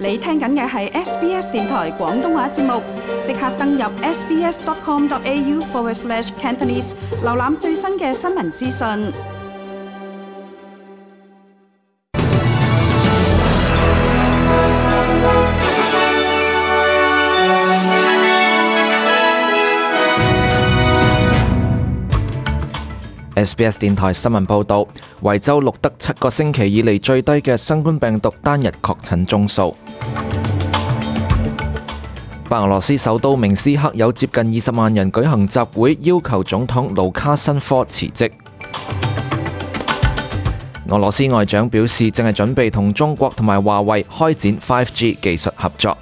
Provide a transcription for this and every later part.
你聽緊嘅係 SBS 電台廣東話節目，即刻登入 sbs.com.au/Cantonese 瀏覽最新嘅新聞資訊。 SBS 電台新聞報導，維州錄得7個星期以嚟最低嘅新冠病毒單日確診宗數。白俄羅斯首都明斯克有接近20萬人舉行集會，要求總統盧卡申科辭職。俄羅斯外長表示，正係準備同中國同埋華為開展 5G 技術合作。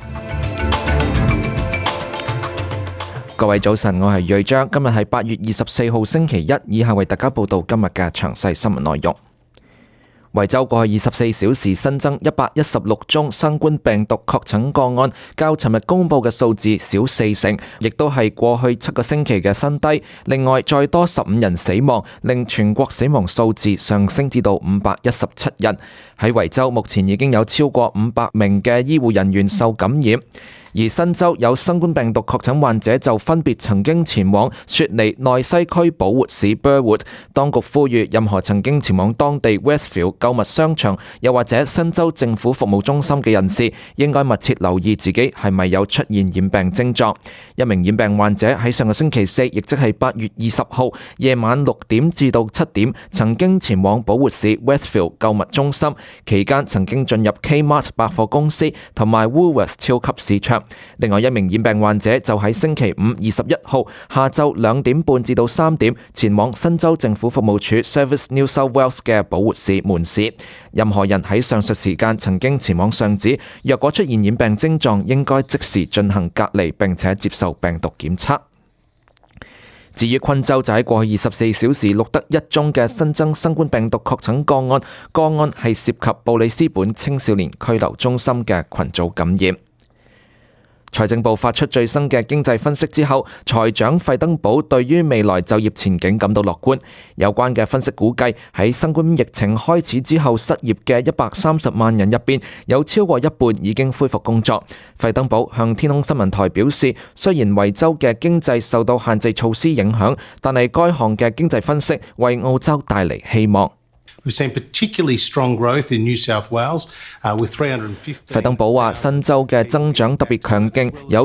各位早晨，我係瑞章，今日係8月24號星期一，以下為大家報道今日嘅詳細新聞內容。維州過去24小時新增116宗新冠病毒確診個案，較尋日公布嘅數字少4成，亦都係過去7個星期嘅新低。另外，再多15人死亡，令全國死亡數字上升至到517人。喺維州目前已經有超過500名嘅醫護人員受感染。而新州有新冠病毒確診患者就分別曾經前往雪梨內西區寶活市 Burwood， 當局呼籲任何曾經前往當地 Westfield 購物商場又或者新州政府服務中心嘅人士，應該密切留意自己係咪有出現染病症狀。一名染病患者喺上個星期4，亦即係8月20號夜晚6點至到7點，曾經前往寶活市 Westfield 購物中心，期間曾經進入 Kmart 百貨公司同埋 Woolworths 超級市場。另外一名染病患者就喺星期521號下晝2點半至到3點前往新州政府服務處 Service New South Wales 嘅寶活市門市。任何人喺上述時間曾經前往上址，若果出現染病症狀，應該即時進行隔離並且接受病毒檢測。至於昆州就喺過去24小時錄得1宗嘅新增新冠病毒確診個案，個案係涉及布里斯本青少年拘留中心嘅群組感染。財政部發出最新嘅經濟分析之後，財長費登堡對於未來就業前景感到樂觀。有關嘅分析估計，喺新冠疫情開始之後失業嘅130萬人入邊，有超過一半已經恢復工作。費登堡向天空新聞台表示，雖然維州嘅經濟受到限制措施影響，但係該項嘅經濟分析為澳洲帶嚟希望。 We've seen particularly strong growth in New South Wales, with 350. 費登堡話：新州嘅增長特別強勁，有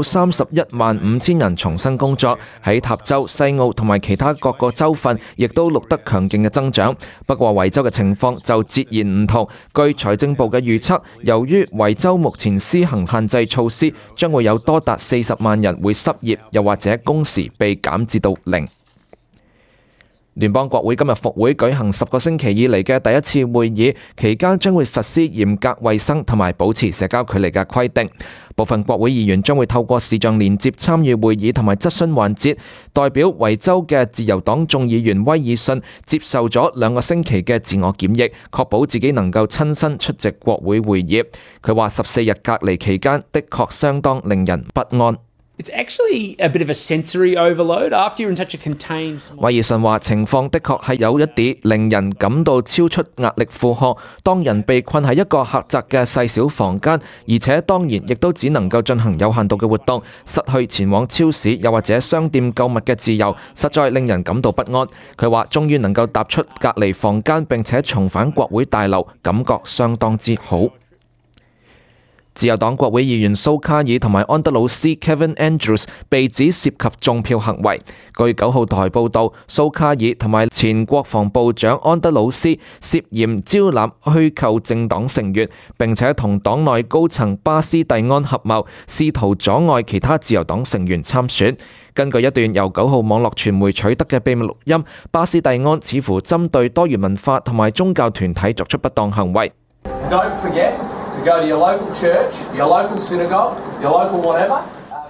315000人重新工作。喺塔州、西澳同埋其他各個州份，亦都錄得強勁嘅增長。不過維州嘅情況就截然唔同。據財政部嘅預測，由於維州目前施行限制措施，將會有多達40萬人會失業，又或者工時被減至到0。聯邦國會今日復會舉行10個星期以嚟嘅第一次會議，期間將會實施嚴格衛生同埋保持社交距離嘅規定。部分國會議員將會透過視像連接參與會議同埋質詢環節。代表維州嘅自由黨眾議員威爾遜接受咗2個星期嘅自我檢疫，確保自己能夠親身出席國會會議。佢話14日隔離期間的確相當令人不安。 It's actually a bit of a sensory overload after you're in such a contained. 威爾遜話：情況的確係有一啲令人感到超出壓力負荷。當人被困喺一個狹窄嘅細小房間，而且當然亦都只能夠進行有限度嘅活動，失去前往超市又或者商店購物嘅自由，實在令人感到不安。佢話：終於能夠踏出隔離房間並且重返國會大樓，感覺相當之好。自由黨國會議員蘇卡爾同埋安德魯斯 Kevin Andrews 被指涉及種票行為。據9號台報導，蘇卡爾同埋前國防部長安德魯斯涉嫌招攬虛構政黨成員，並且同黨內高層巴斯蒂安合謀，試圖阻礙其他自由黨成員參選。根據一段由9號網絡傳媒取得嘅秘密錄音，巴斯蒂安似乎針對多元文化同埋宗教團體作出不當行為。 Don't forget to go to your local church, your local synagogue, your local whatever.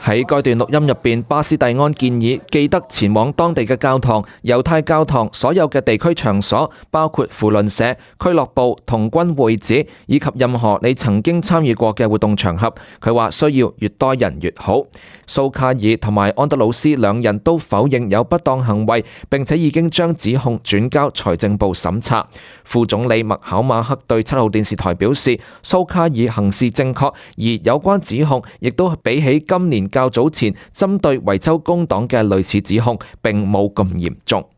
喺該段錄音入邊，巴斯蒂安建議記得前往當地嘅教堂、猶太教堂、所有嘅地區場所，包括扶輪社、俱樂部、童軍會址，以及任何你曾經參與過嘅活動場合。佢話需要越多人越好。蘇卡爾同埋安德魯斯兩人都否認有不當行為，並且已經將指控轉交財政部審查。副總理麥考馬克對7號電視台表示，蘇卡爾行事正確，而有關指控亦都比起今年較早前針對維州工黨嘅類似指控並冇咁嚴重。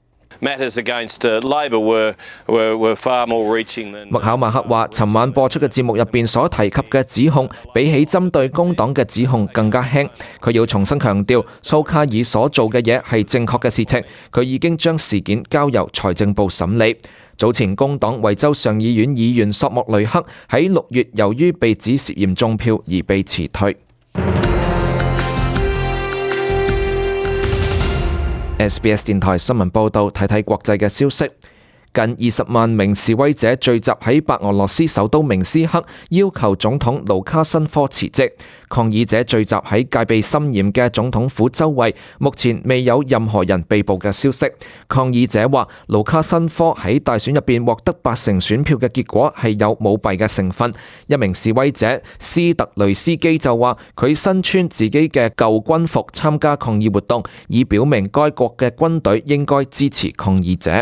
麥考馬克話，尋晚播出嘅節目入邊所提及嘅指控，比起針對工黨嘅指控更加輕。佢要重新強調，蘇卡爾所做嘅嘢係正確嘅事情，佢已經將事件交由財政部審理。早前工黨維州上議院議員索莫雷克喺6月由於被指涉嫌中票而被辭退。SBS 電台新聞報導，睇睇國際嘅消息。近20萬名示威者聚集喺白俄羅斯首都明斯克，要求總統盧卡申科辭職。抗議者聚集喺戒備森嚴嘅總統府周圍，目前未有任何人被捕嘅消息。抗議者話，盧卡申科喺大選入邊獲得80%選票嘅結果係有舞弊嘅成分。一名示威者斯特雷斯基就話，佢身穿自己嘅舊軍服參加抗議活動，以表明該國嘅軍隊應該支持抗議者。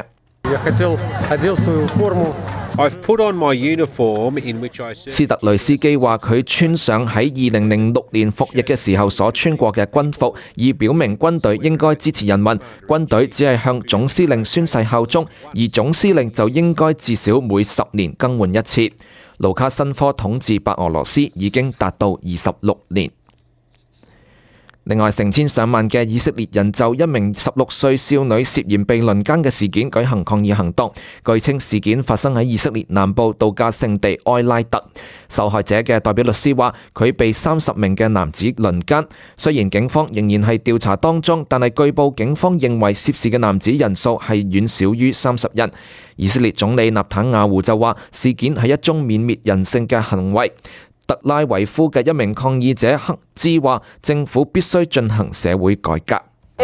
斯特雷斯基話，佢穿上喺2006年服役嘅時候所穿過嘅軍服，以表明軍隊應該支持人民。軍隊只係向總司令宣誓效忠，而總司令就應該至少每10年更換一次。盧卡申科統治白俄羅斯已經達到26年。另外，成千上萬嘅以色列人就一名16歲少女涉嫌被輪姦嘅事件舉行抗議行動。據稱事件發生喺以色列南部度假勝地埃拉特。受害者嘅代表律師話，佢被30名嘅男子輪姦。雖然警方仍然係調查當中，但係據報警方認為涉事嘅男子人數係遠少於30人。以色列總理納坦雅胡就話，事件係一宗泯滅人性嘅行為。特拉維夫嘅一名抗議者克茲話，政府必須進行社會改革。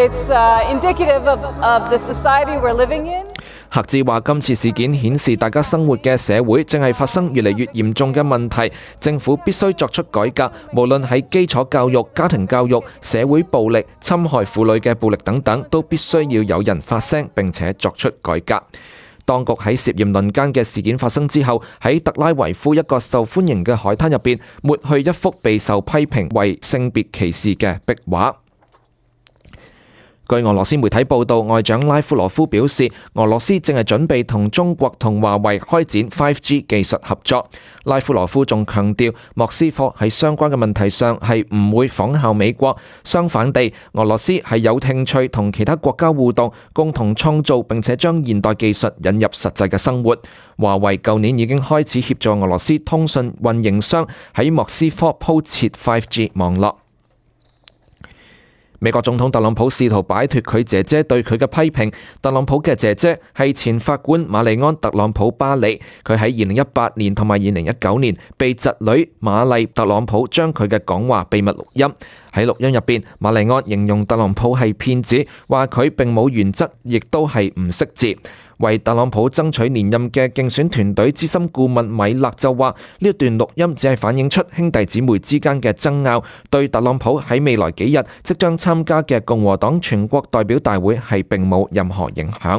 克茲話，今次事件顯示大家生活嘅社會正係發生越嚟越嚴重嘅問題，政府必須作出改革，無論喺基礎教育、家庭教育、社會暴力、侵害婦女嘅暴力等等，都必須要有人發聲並且作出改革。當局喺涉嫌輪姦嘅事件發生之後，喺特拉維夫一個受歡迎嘅海灘入邊抹去一幅備受批評為性別歧視嘅壁畫。據俄羅斯媒體報道，外長拉夫羅夫表示，俄羅斯正係準備同中國同華為開展 5G 技術合作。拉夫羅夫仲強調，莫斯科喺相關嘅問題上係唔會仿效美國，相反地，俄羅斯係有興趣同其他國家互動，共同創造並且將現代技術引入實際嘅生活。華為舊年已經開始協助俄羅斯通訊運營商喺莫斯科鋪設 5G 網絡。美國總統特朗普試圖擺脫佢姐姐對佢嘅批評。特朗普嘅姐姐係前法官瑪麗安·特朗普巴里，佢喺2018年同埋2019年被侄女瑪麗特朗普將佢嘅講話秘密錄音。喺錄音入邊，瑪麗安形容特朗普係騙子，話佢並冇原則，亦都係唔識字。為特朗普爭取連任嘅競選團隊資深顧問米勒就話，呢一段錄音只係反映出兄弟姊妹之間嘅爭拗，對特朗普喺未來幾日即將參加嘅共和黨全國代表大會係並冇任何影響。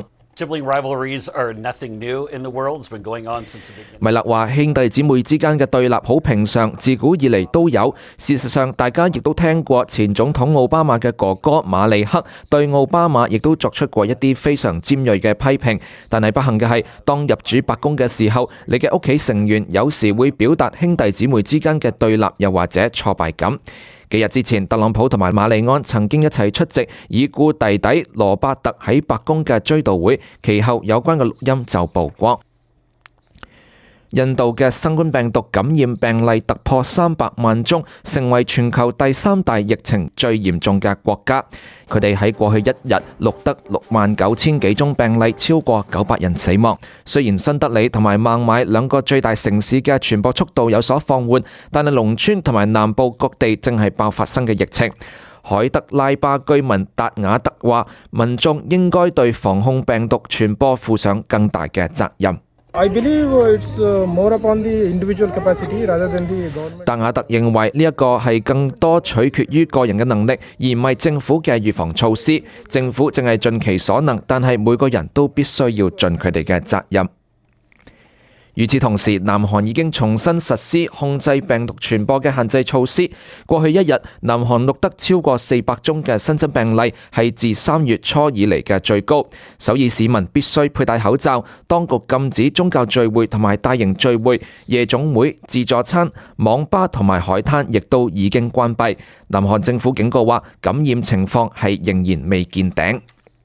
米勒話，兄弟姊妹之間嘅對立好平常，自古以嚟都有。事實上，大家亦都聽過前總統奧巴馬嘅哥哥馬利克對奧巴馬亦都作出過一啲非常尖銳嘅批評。但係不幸嘅係，當入主白宮嘅時候，你嘅屋企成員有時會表達兄弟姊妹之間嘅對立，又或者挫敗感。幾日之前，特朗普同埋瑪麗安曾經一齊出席已故弟弟羅伯特喺白宮嘅追悼會，其後有關嘅錄音就曝光。印度嘅新冠病毒感染病例突破300萬宗，成為全球第3大疫情最嚴重嘅國家。佢哋喺過去一日錄得69000幾宗病例，超過900人死亡。雖然新德里同埋孟買兩個最大城市嘅傳播速度有所放緩，但係農村同埋南部各地正係爆發新嘅疫情。 海德拉巴居民達瓦特話，民眾應該對防控病毒傳播負上更大嘅責任。 I believe it's more upon the individual capacity rather than the government. 達瓦特認為呢一個係更多取決於個人嘅能力，而唔係政府嘅預防措施。政府淨係盡其所能，但係每個人都必須要盡佢哋嘅責任。與此同時，南韓已經重新實施控制病毒傳播嘅限制措施。過去一日，南韓錄得超過400宗嘅新增病例，係自3月初以嚟嘅最高。首爾市民必須佩戴口罩，當局禁止宗教聚會同埋大型聚會，夜總會、自助餐、網吧同埋海灘亦都已經關閉。南韓政府警告話，感染情況係仍然未見頂。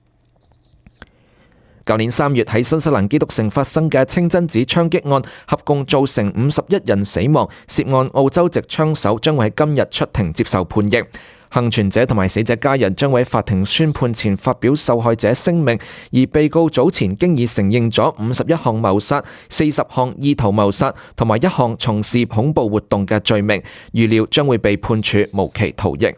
舊年3月喺新西蘭基督城發生嘅清真寺槍擊案，合共造成51人死亡。涉案澳洲籍槍手將會喺今日出庭接受判刑。幸存者同埋死者家人將會喺法庭宣判前發表受害者聲明，而被告早前經已承認咗51項謀殺、40項意圖謀殺同埋1項從事恐怖活動嘅罪名，預料將會被判處無期徒刑。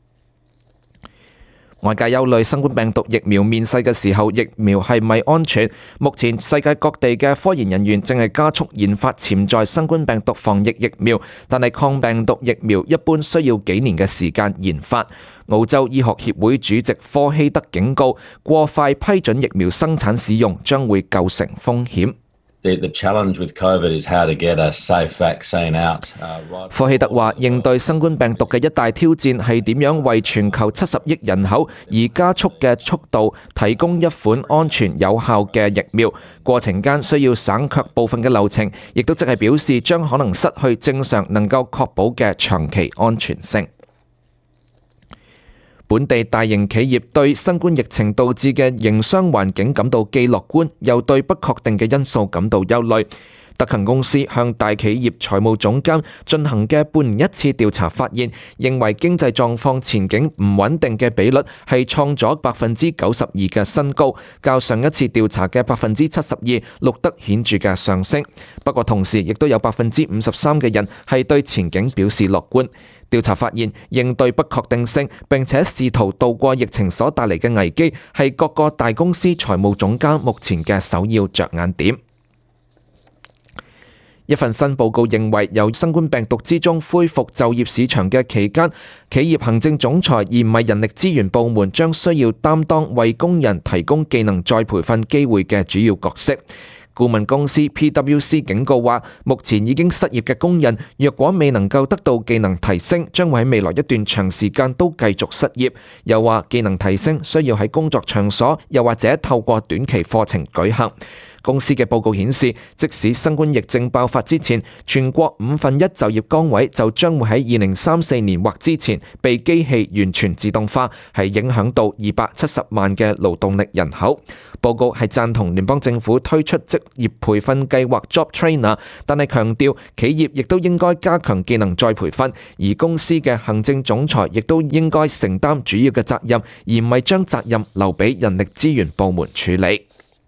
外界憂慮新冠病毒疫苗面世嘅時候，疫苗係咪安全？目前世界各地嘅科研人員正係加速研發潛在新冠病毒防疫疫苗，但係抗病毒疫苗一般需要幾年嘅時間研發。澳洲醫學協會主席科希德警告，過快批准疫苗生產使用將會構成風險。 The challenge with COVID is how to get a safe vaccine out. 科希特話，應對新冠病毒嘅一大挑戰係點樣為全球70億人口以加速嘅速度提供一款安全有效嘅疫苗，過程間需要省卻部分嘅流程，亦都即係表示將可能失去正常能夠確保嘅長期安全性。本地大型企業對新冠疫情導致嘅營商環境感到既樂觀，又對不確定嘅因素感到憂慮。德勤公司向大企業財務總監進行嘅半年一次調查發現，認為經濟狀況前景唔穩定嘅比率係創咗92%嘅新高，較上一次調查嘅72%錄得顯著嘅上升。不過同時亦都有53%嘅人係對前景表示樂觀。調查發現，應對不確定性並且試圖渡過疫情所帶嚟嘅危機，係各個大公司財務總監目前嘅首要着眼點。一份新報告認為，由新冠病毒之中恢復就業市場嘅期間，企業行政總裁而唔係人力資源部門將需要擔當為工人提供技能再培訓機會嘅主要角色。顧問公司 PwC 警告話，目前已經失業嘅工人，若果未能夠得到技能提升，將會喺未來一段長時間都繼續失業。又話技能提升需要喺工作場所，又或者透過短期課程舉行。公司嘅報告顯示，即使新冠疫症爆發之前，全國1/5就業崗位就將會喺2034年或之前被機器完全自動化，係影響到270萬嘅勞動力人口。報告係贊同聯邦政府推出職業培訓計劃 Job Trainer， 但係強調企業亦都應該加強技能再培訓，而公司嘅行政總裁亦都應該承擔主要嘅責任，而唔係將責任留俾人力資源部門處理。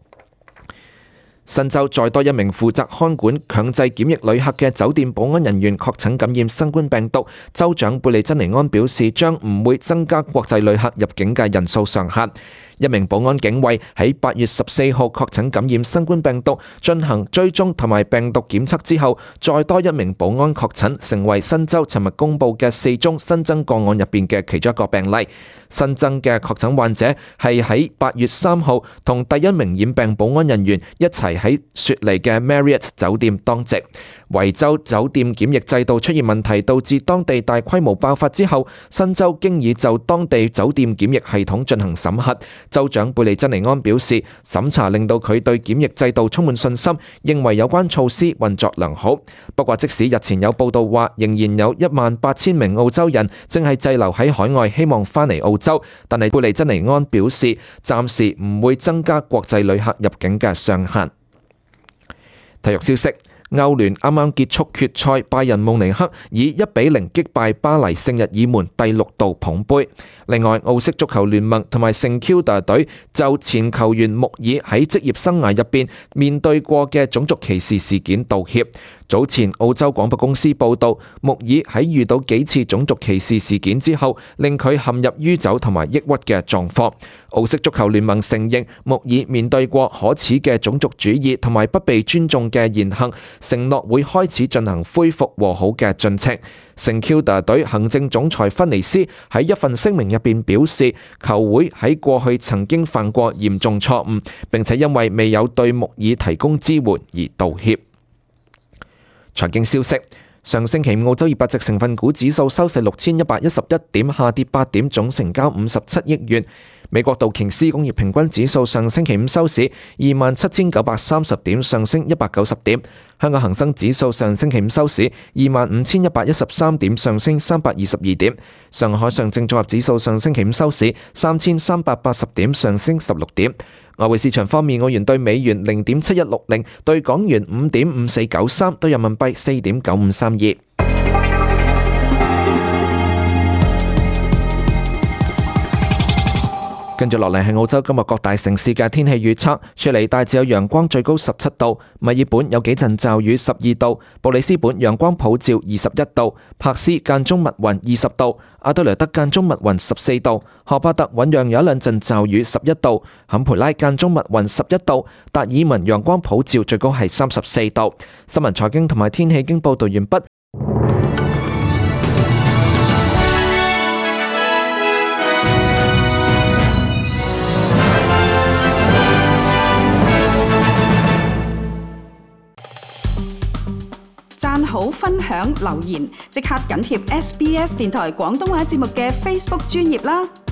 新州再多一名負責看管強制檢疫旅客嘅酒店保安人員確診感染新冠病毒。州長貝利珍尼安表示，將唔會增加國際旅客入境嘅人數上限。一名保安警衛喺8月14號確診感染新冠病毒，進行追蹤同埋病毒檢測之後，再多一名保安確診，成為新州尋日公佈嘅4宗新增個案入邊嘅其中一個病例。新增嘅確診患者係喺8月3號同第一名染病保安人員一齊喺雪梨嘅 Marriott 酒店當值。維州酒店檢疫制度出現問題，導致當地大規模爆發之後，新州經已就當地酒店檢疫系統進行審核。州長貝利珍尼安表示，審查令到佢對檢疫制度充滿信心，認為有關措施運作良好。不過，即使日前有報道話仍然有18000名澳洲人正係滯留喺海外，希望返嚟澳洲，但係貝利珍尼安表示，暫時唔會增加國際旅客入境嘅上限。體育消息。歐聯啱啱結束決賽，拜仁慕尼黑以1-0擊敗巴黎聖日耳門，第6度捧杯。另外，澳式足球聯盟同埋聖 Kilda 隊就前球員穆爾喺職業生涯入邊面對過嘅種族歧視事件道歉。 早前澳洲廣播公司報道，穆爾喺遇到幾次種族歧視事件之後，令佢陷入酗酒同埋抑鬱嘅狀況。澳式足球聯盟承認穆爾面對過可恥嘅種族主義同埋不被尊重嘅言行，承諾會開始進行恢復和好嘅進程。聖 Kilda 隊行政總裁芬尼斯喺一份聲明入邊表示，球會喺過去曾經犯過嚴重錯誤，並且因為未有對穆爾提供支援而道歉。財經消息，上星期澳洲200隻成分股指數收市6111點，下跌8點，總成交57億元。美國道瓊斯工業平均指數上星期五收市27,930點，上升190點。香港恒生指數上星期五收市25,113點，上升322點。上海上證綜合指數上星期五收市3,380點，上升16點。外匯市場方面，澳元對美元0.7160，對港元5.5493，對人民幣4.9532。跟住落嚟係澳洲今日各大城市嘅天氣預測，雪梨大致有陽光，最高17度；墨爾本有幾陣驟雨，12度；布里斯本陽光普照，21度；柏斯間中密雲，20度；阿德萊德間中密雲，14度；荷巴特醞釀有一兩陣驟雨，11度；坎培拉間中密雲，11度；達爾文陽光普照，最高係34度。新聞財經同埋天氣經報道完畢。 讚好、分享、留言，即刻緊貼SBS 電台廣東話節目嘅 Facebook 專頁啦！